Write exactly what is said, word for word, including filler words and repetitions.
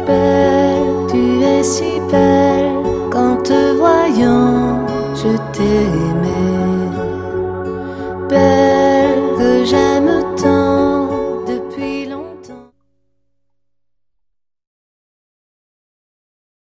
Belle, tu es si belle, qu'en te voyant, je t'aimais. Belle,